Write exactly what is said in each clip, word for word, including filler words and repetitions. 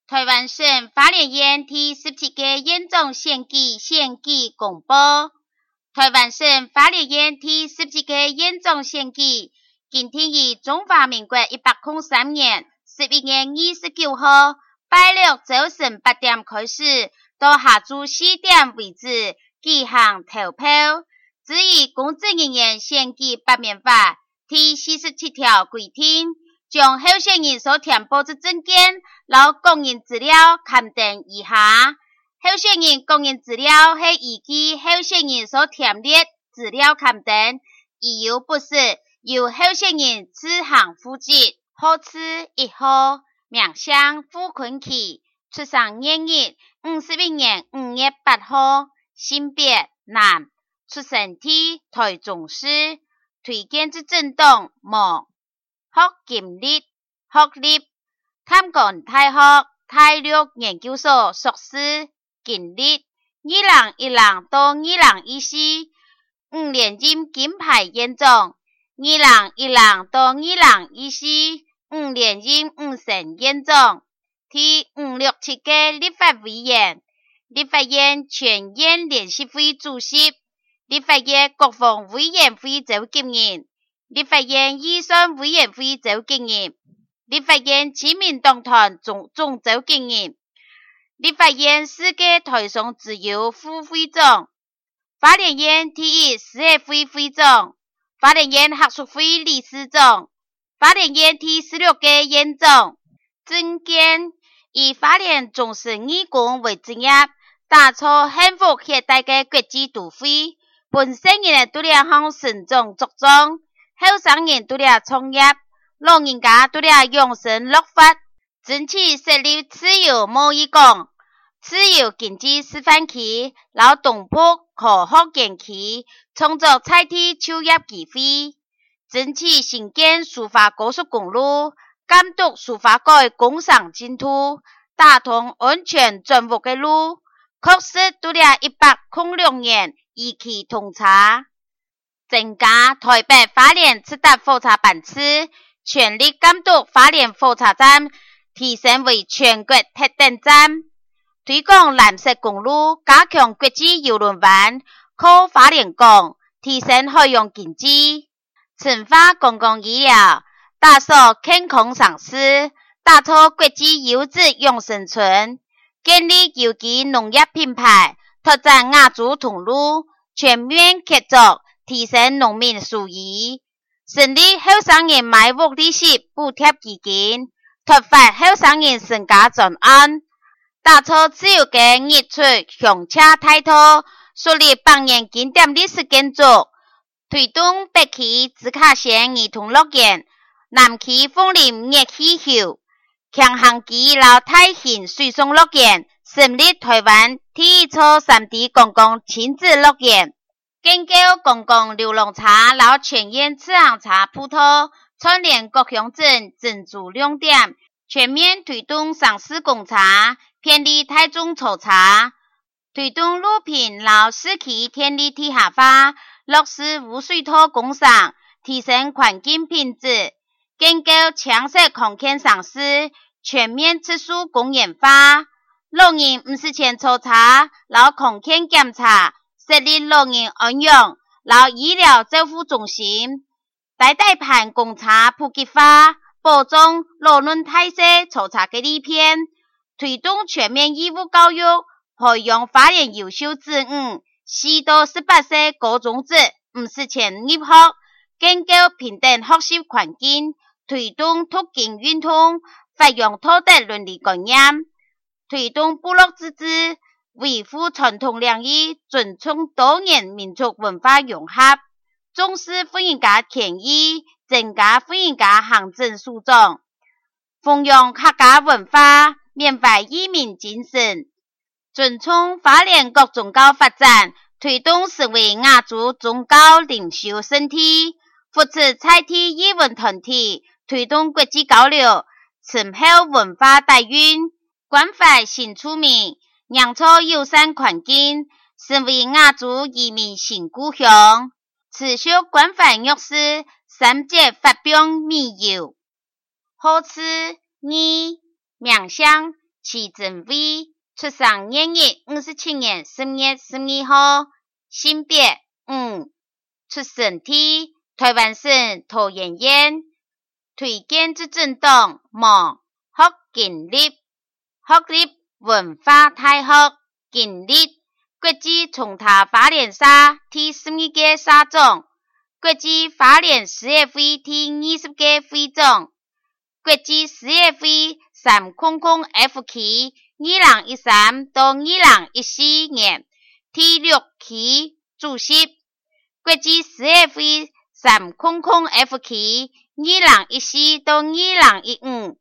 台湾省花莲县第十七个严重选举选举公布。台湾省花莲县第十七个严重选举，今天于中华民国一百零三年十一月二十九号拜六早晨八点开始，到下晝四点为止举行投票。至于公职人员选举罢免法第四十七条规定，将候选人所填报之证件、老个人资料刊登以下。候选人个人资料是依据候选人所填列资料刊登，已有不是由候选人自行负责。号次一号，名姓傅坤琪，出生年日五十一年五月八号，性别男，出生地台中市，推荐之政党无。学经历、学历，淡江大学大陆研究所硕士，经历二零一零到二零一四五连任金牌院长，二零一零到二零一四五连任五省院长，第五六七届立法委员，立法院全院联席会主席，立法院国防委员会召集人，立法院预算委员会召集人，立法院亲民党团总总召集人，立法院世界台商自由副会长，花莲县第一事业会会长，花莲县学术会理事长，花莲县第十六届院长。政见以花莲从事义工为职业，打造幸福现代的国际都会，本省人都了向成长茁壮，后生人都了创业，老人家都了养生乐发，争取设立自由贸易港、自由经济示范区、劳动部科学园区，创造菜地就业机会，争取新建苏花高速公路，监督苏花改工商进度，打通安全转运的路，确实都了一百零六年一期通车。增加台北花莲直达火车班次，全力监督花莲火车站提升为全国特等站，推广蓝色公路，加强国际邮轮湾，靠花莲港，提升海洋经济，深化公共医疗，打造健康城市，打造国际优质养生村，建立有机农业品牌，拓展亚洲通路，全面合作，提升农民收益，成立后生人买屋利息补贴基金，拓发后生人身家专案，打造自由的日出乡车态度，树立百年经典历史建筑，推动北区紫卡县儿童乐园、南区枫林热气球、强航机老太型水上乐园，成立台湾第一座 三 D 公共亲子乐园，建构公共流浪茶老全院自行茶铺头，串联各乡镇珍珠亮点，全面推动上市公茶，便利大众抽茶，推动路平老市区天地地下化，落实污水土工厂，提升环境品质，建构强势空间上市，全面撤出公园化，老人不是钱抽查，老空间检查，设立老人安养、老医疗照护中心，大大盘公茶普及化，保障老人太岁抽查的利片，推动全面义务教育，培养花莲优秀子女，四到十八岁高中者不是钱入学，建构平等学习环境，推动促进运动，发扬道德伦理观念，推动部落自治，维护传统良益，尊重多元民族文化融合，重视妇人家权益，增加妇人家行政诉讼，弘扬客家文化，缅怀移民精神，尊重花莲各宗教发展，推动成为亚洲宗教领袖圣地，扶持在地艺文团体，推动国际交流，深厚文化底蕴，关怀新住民，酿造友善环境，成为亚洲移民新故乡，持续关怀弱势，三节发表美友。好次二，名乡祁振辉，出生年月五十七年十月十二号，性别嗯，出生地台湾省桃园县，推荐执政党毛学建立，学历文化大学建立，国际从他花莲社第十二届社长，国际花莲事业会第二十届会长，国际事业会三百 F 期二零一三到二零一四年第六期主席，国际事业会三百 F 期二零一四到二零一五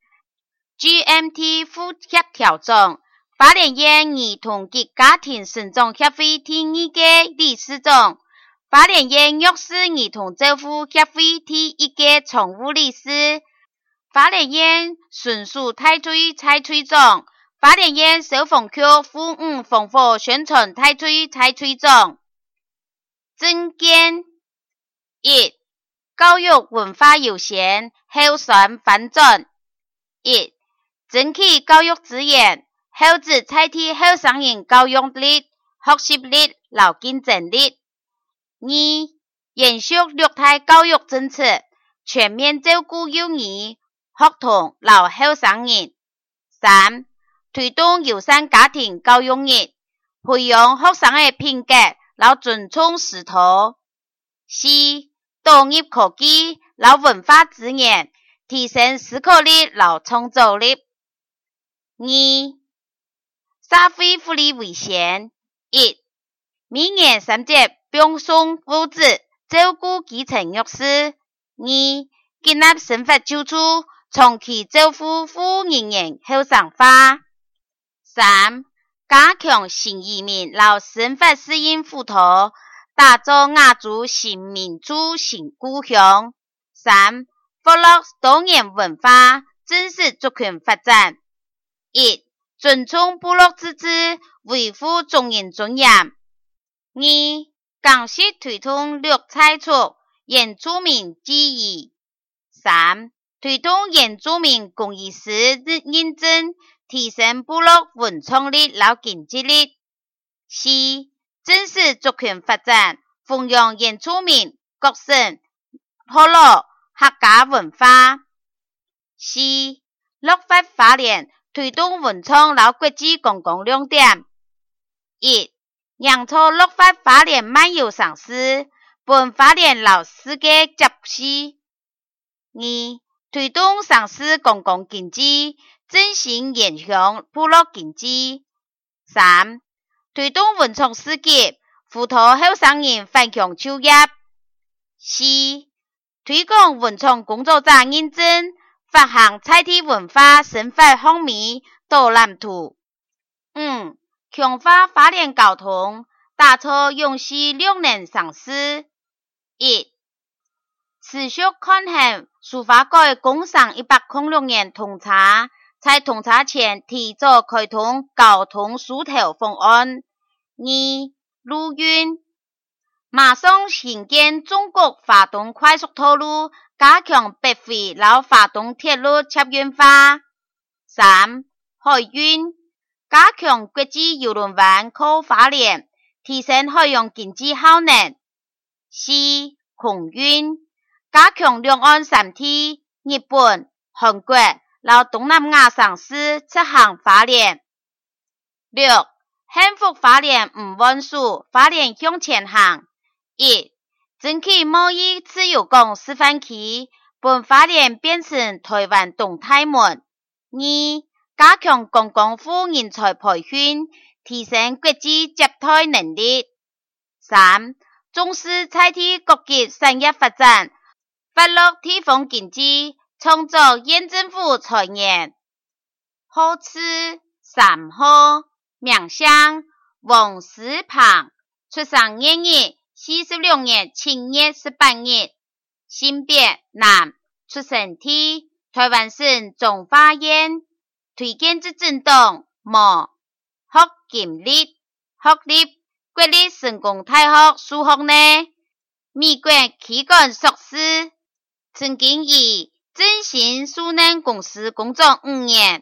G M T 副协调长，花莲县儿童及家庭成长协会第二届理事长，花莲县弱势儿童照护协会第一届常务理事，花莲县纯属太水采水长，花莲县消防局副五防火宣传太水采水长。政见一、教育文化优先，后选反转。一、争取教育资源，后置采提后生人教育力、学习力、劳竞争力。二、延续绿台教育政策，全面照顾幼儿、学童、老后生人。三、推动友善家庭教育日，培养学生的品格，老尊重师徒。四、导入科技、老文化资源，提升思考力、老创造力。二、社会福利为先。一、每年三节并送物资，照顾基层弱势。二、建立生活救助，长期照护富人员后生化。三、加强新移民老生活适应辅导，打造亚洲新民主新故乡。三、活络多元文化，正视族群发展。一、尊重部落自治，维护宗人尊严。二、강시推动绿菜出原住民记忆。三、推动原住民工艺师认证，提升部落文创力和经济力。四、正视族群发展，弘扬原住民各省部落客家文化。四、绿发花莲，推动文创和国际公共亮点。一、让出绿发花莲漫游尝试，本花莲老世界接续。二、推动尝试公共经济，振兴沿乡部落经济。三、推动文创事业，辅导后生人返乡就业。四、推广文创工作者认证，发行在地文化生活方面导览图。五、强化花莲交通，打造永续绿能城市。一、持续抗衡苏花改工商一百零六年通查，在通查前提早开通交通疏导方案。二、路运马上兴建中国华东快速道路，加强北回和华东铁路客运化。三、海运加强国际邮轮湾靠花莲，提升海洋经济效能。四、空运加强两岸三地、日本、韩国和东南亚城市出行花莲。六、幸福花莲五万数，花莲向前行。一、争取贸易自由港示范区，把花莲变成台湾东大门。二、加强公共副人才培训，提升国际接待能力。三、重视在地各级产业发展，发力地方经济，创造县政府财源。号次三号，名相王思庞，出生年月四十六年七月十八日，性别男，出生地台湾省彰化县，推荐执政党毛学建立，学历国立成功大学数学呢，美国气管硕士，曾经以振兴数能公司工作五年，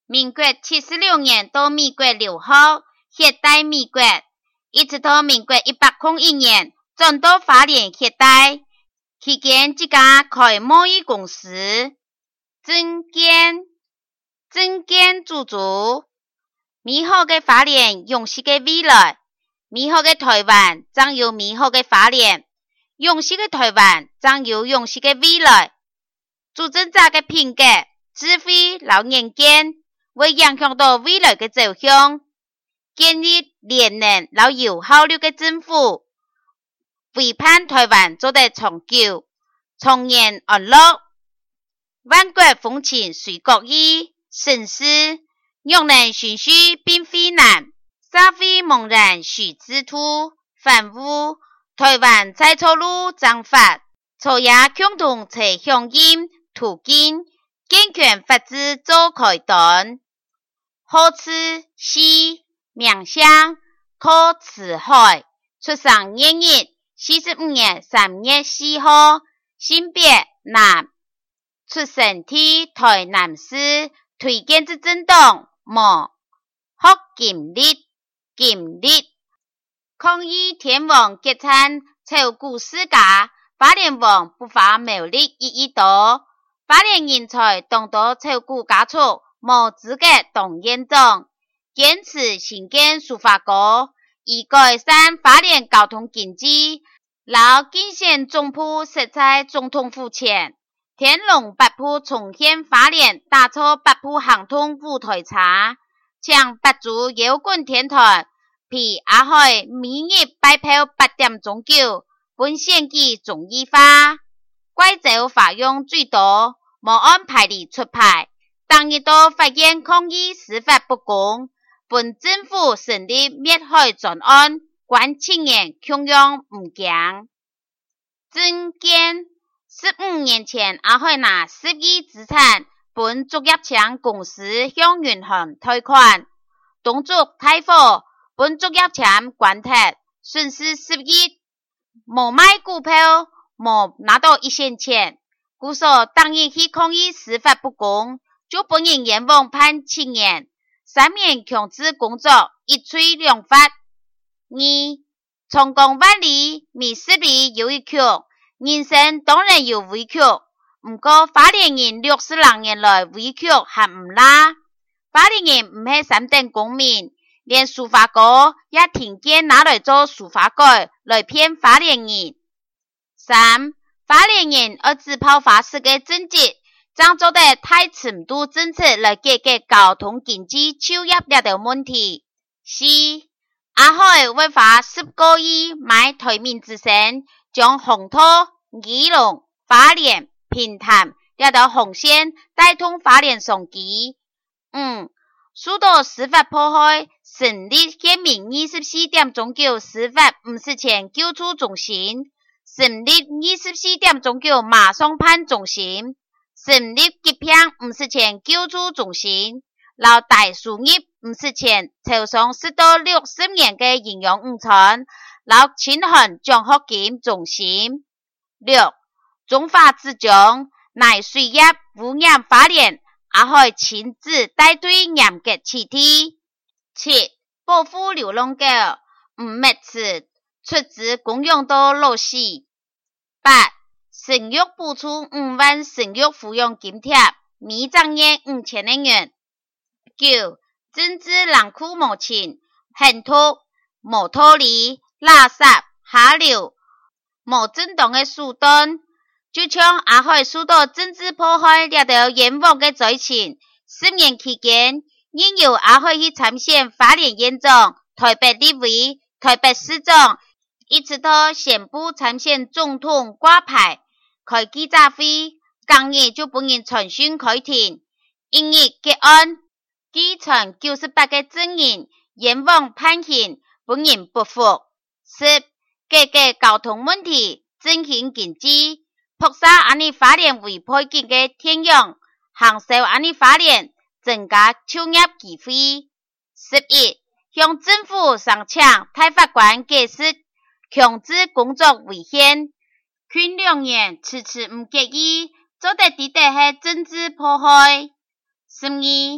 民国七十六年到美国留学，携带美国，一直到民国一百零一年转到花莲携带，期间即家开贸易公司，证券证券自主。美好嘅花莲，勇士嘅未来；美好嘅台湾，將有美好嘅花莲；勇士嘅台灣，將有勇士嘅未來。主政者嘅品格、智慧、老眼見，會影響到未來嘅走向。建立廉能、老有效率嘅政府，為盼台灣做得長久、長遠安樂。萬國風情隨國意，盛世用人循序並非難，社會茫然須知途，反覆台灣在錯路章法，朝野共同齊響應途徑，健全法治做開端。好詞是名相柯慈海，出生二月四十五年三月四號，性別男，出生地台南市，推薦之政黨無學金力金力，抗議天皇結產炒股世家，花蓮王不發謀利一億多，花蓮人才當到炒股家族，無資格當院長，堅持新建司法局，以改善花蓮交通經濟，勞競選總部設在總統府前，天龍八部重現花蓮，打造八部行通舞台茶，將八組搖滾天團，皮阿海每日擺票八點鐘九，本選舉綜藝化，貴州法院最多，無按牌理出牌，當日到法院抗議司法不公，本政府成立滅海專案，關七年窮樣唔驚。政見十五年前阿海拿十億資產，本竹葉青公司向銀行貸款，東竹太火，本竹葉青關鐵，損失十億，無賣股票，無拿到一仙錢，故說當日去抗議司法不公，就本人閻王判七年，三年強制工作，一吹兩發。二，成功萬里，未失利有一曲，人生當然有委屈，不過花蓮人六十六年來委屈還唔拉，花蓮人唔係三等公民，連司法局也聽見拿來做司法改來騙花蓮人。三，花蓮人要自拋花式嘅政績，將做得太程度政策來解決交通經濟就業了的問題。四，阿海會花十個億買台面之星，將紅土、基隆、花蓮、平潭了到紅線帶通花蓮上基。五，受到司法迫害，成立縣民二十四點鐘九司法五十前救助中心，成立二十四點鐘九馬上判中心，成立疾病五十前救助中心，老大樹葉五十前抽上四到六十年嘅營養午餐，老清寒獎學金中心。六，中華之獎乃水業污染花蓮，阿海親自帶隊嚴格取締。七，保護流浪狗，唔滅此出資公用到老死。八，生育補助五萬生育撫養津貼，每張月五千元。九，政治冷酷無情，橫土、無道理、垃圾、下流，無正當的手段，就像阿海受到政治迫害了到閻王的罪情。十年期間，因由阿海去參選花蓮縣長、台北立委、台北市長，一直到宣布參選總統掛牌，開記者會，當日就本人傳訊開庭，一日結案，基傳九十八個證人，閻王判刑，本人不服。十，解決交通問題，振興經濟，撲殺安尼花蓮為背景嘅天養，行銷安尼花蓮，增加就業機會。十一，向政府上請大法官解釋強制工作違憲，勸兩年遲遲唔決議，做得的確係政治迫害。十二，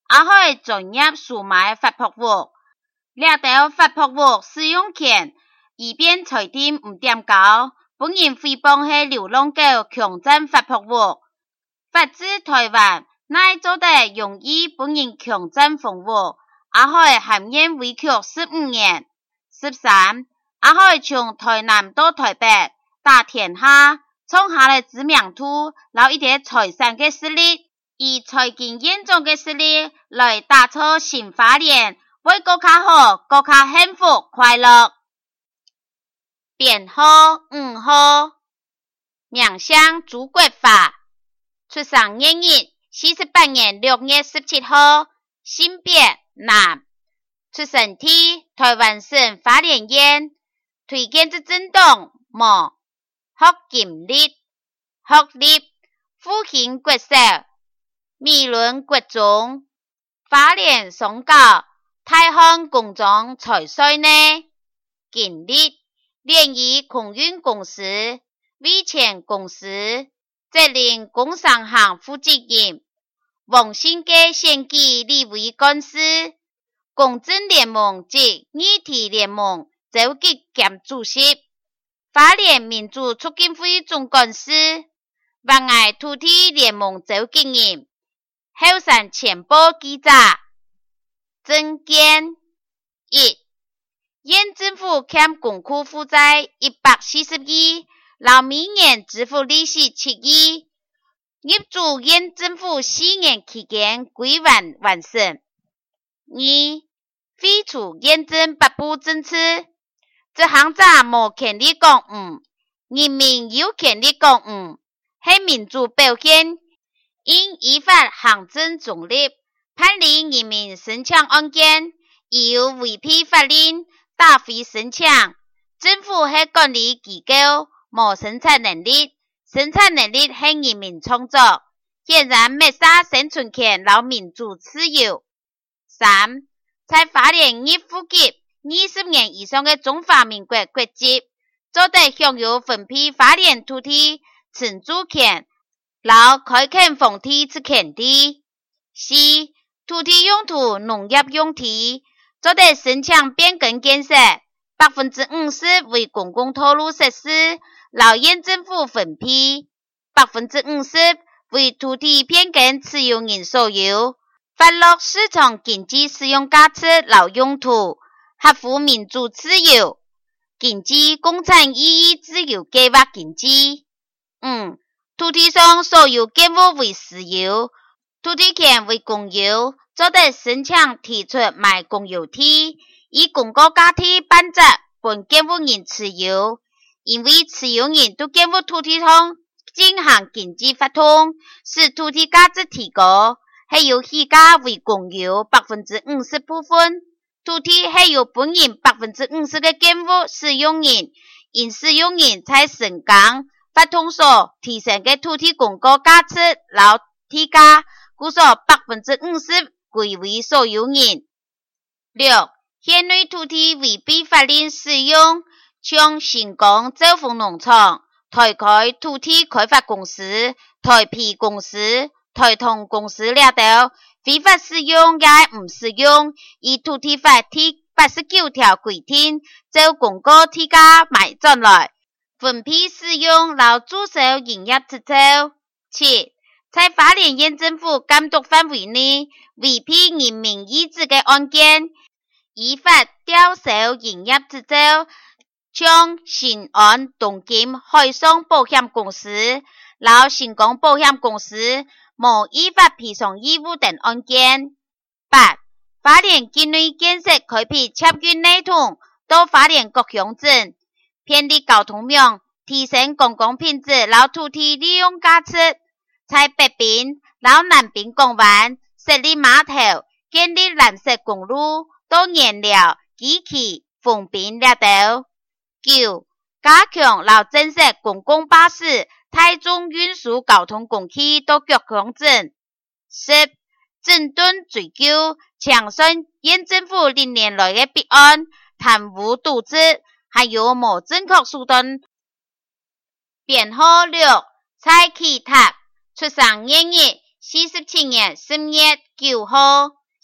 也可以專業售賣發泡物。掠到發泡物使用權，以便裁定唔點高，本人誹謗係流浪狗強佔發泡物。法治台灣乃做得容易本人強佔風物，也可以含冤委屈十五年。十三，也可以從台南到台北打天下，創下了知名度，留一啲財產嘅實力，以財經嚴重嘅實力來打造新花蓮，為國家好，國家幸福快樂。編號五號，名相朱國發，出生年日四十八年六月十七號，性別男，出生地台灣省花蓮縣，推薦之政黨無學經歷，學歷復興國小、美崙國中、花蓮松高、大漢工廠財稅內，經歷聯誼空運公司、威錢公司、責任工商行負責人、王信介選舉立委幹事、公正聯盟及議題聯盟召集兼主席、花蓮民主促進會總幹事、灣愛土地聯盟召集人、後山前報記者。政見一，縣政府欠公庫負債一百四十億，老每年支付利息七億，業主縣政府四年期間歸還完成。二，廢除驗證八不政策，這行者無權利講唔，人民有權利講唔，係民主表現，應依法行政中立，判理人民申請案件，有違背法令，打回申請。政府係管理機構，無生產能力，生產能力係人民創造，顯然滅殺生存權和民主自由。三，在花蓮已負笈二十年以上嘅中華民國國籍，做得享有分配花蓮土地承租權，和開墾荒地之權利。四，土地用途農業用地，做得申請變更建設，百分之五十為公共道路設施，勞縣政府分配，百分之五十為土地變更持有人所有，發落市場經濟使用價值勞用途，合乎民主自由，經濟共產意義自由計劃經濟。五，土地上所有建物為私有，土地權為公有，做得申請提出賣公有地，以公告價體辦則本建物人持有，因為持有人對建物土地上進行經濟活動，使土地價值提高，係由起價為公有百分之五十部分，土地係由本人百分之五十嘅建物使用人，因使用人在申講發通所提升嘅土地公告價值勞地價，故所百分之五十歸為所有人。六，縣內土地違背法令使用，像新港兆豐農場、台開土地開發公司、台皮公司、台通公司掠到，非法使用也唔使用，以土地法第八十九條規定，就公告地價賣轉來，分批使用勞註銷營業執照。七，在花蓮縣政府監督範圍內，違背人民意志嘅案件，依法吊銷營業執照，像新安東金海上保險公司、老新港保險公司無依法賠償義務等案件。八，花蓮境內建設開闢捷運系統到花蓮各鄉鎮，便利交通網，提升公共品質，老土地利用價值。在北濱、老南濱港灣設立碼頭，建立藍色公路，到燃料、機器、封邊掠到。九，加強老增設公共巴士、大眾運輸交通工具到各鄉鎮。十，整頓追究，搶算縣政府歷年來的弊案、貪污瀆職，還有無正確手段。編號六，蔡啟達。出生年日四十七年十月九號。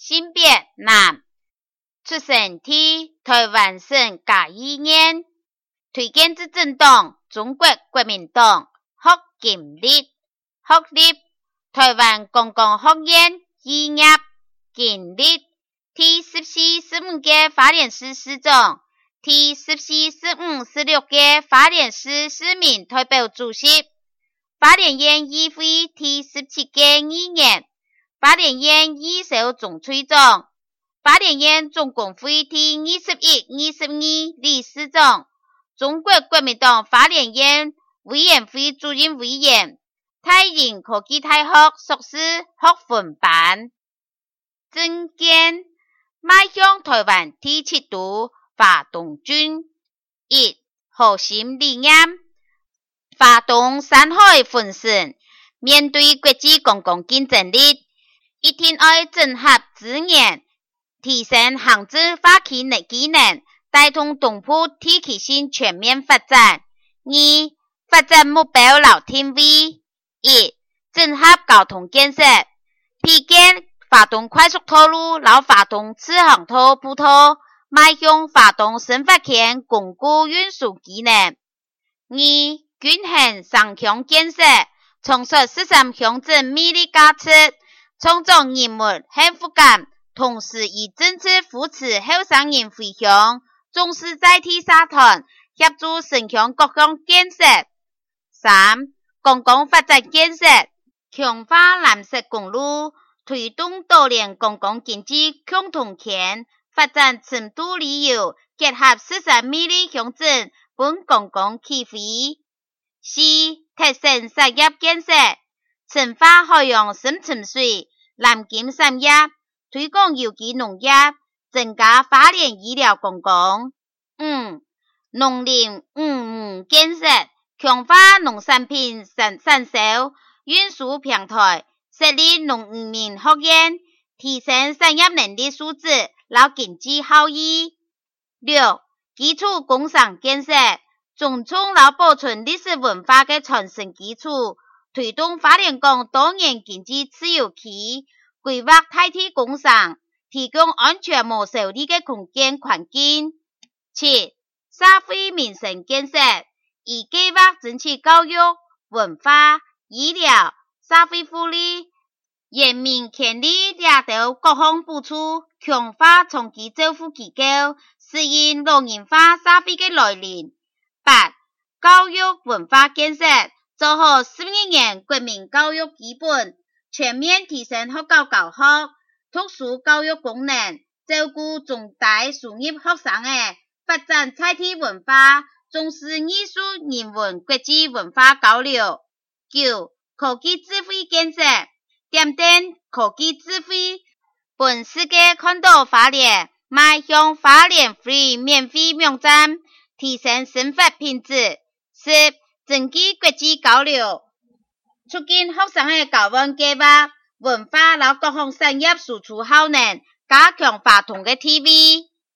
性别男，出生地台湾省嘉义县，推荐执政党中国国民党，学经历，学历台湾公共学院毕业，经历第十四、十五届花莲市市长，第十四、十五、十六届花莲市市民代表主席，花莲县议会第十七届议员，花莲县议首总会长，花莲县总工会第二十一、二十二理事长，中国国民党花莲县委员会主任委员，太阳科技大学硕士学分班。政见迈向台湾第七都华东军。一、核心理念，华东山海分身，面对国际公共竞争力，一定要整合资源，提升行政法规的技能，带动东部地区性全面发展。二、发展目标老定位。一、整合交通建设，批建华东快速道路和华东次航道布套，迈向华东新发圈巩固运输技能。二、均衡城乡建设，重塑十三乡镇魅力价值，创造人们幸福感，同时以政策扶持后生人回乡，重视在地社团，协助城乡各项建设。三、公共发展建设，强化蓝色公路，推动多联公共经济共同权，发展深度旅游，结合十三魅力乡镇本公共起飞。四、提升产业建设，深化海洋深层水、蓝金产业，推广有机农业，增加花莲医疗公共。五、农林渔牧建设，强化农产品产产销运输平台，设立农渔民学院，提升产业能力素质和经济效益。六、基础工商建设，重创和保存历史文化的传承基础，推动花莲港多元经济自由区，规划大体工商，提供安全无受力的空间环境。七、社会民生建设，以计划争取教育、文化、医疗、社会福利、人民权利掠到各项补助，强化长期照护机构，适应老龄化社会的来临。八、教育文化建设，做好十二年国民教育基本，全面提升学校教学、特殊教育功能，照顾中大事业学生的发展在地文化，重视艺术、人文、国际文化交流。九、科技智慧建设，点点科技智慧，本世界看到花莲，迈向花莲 free 免费网站，提升生活品质。十、增进国际交流，促进学生的交换计划，文化和各项产业输出效能，加强华东的地位。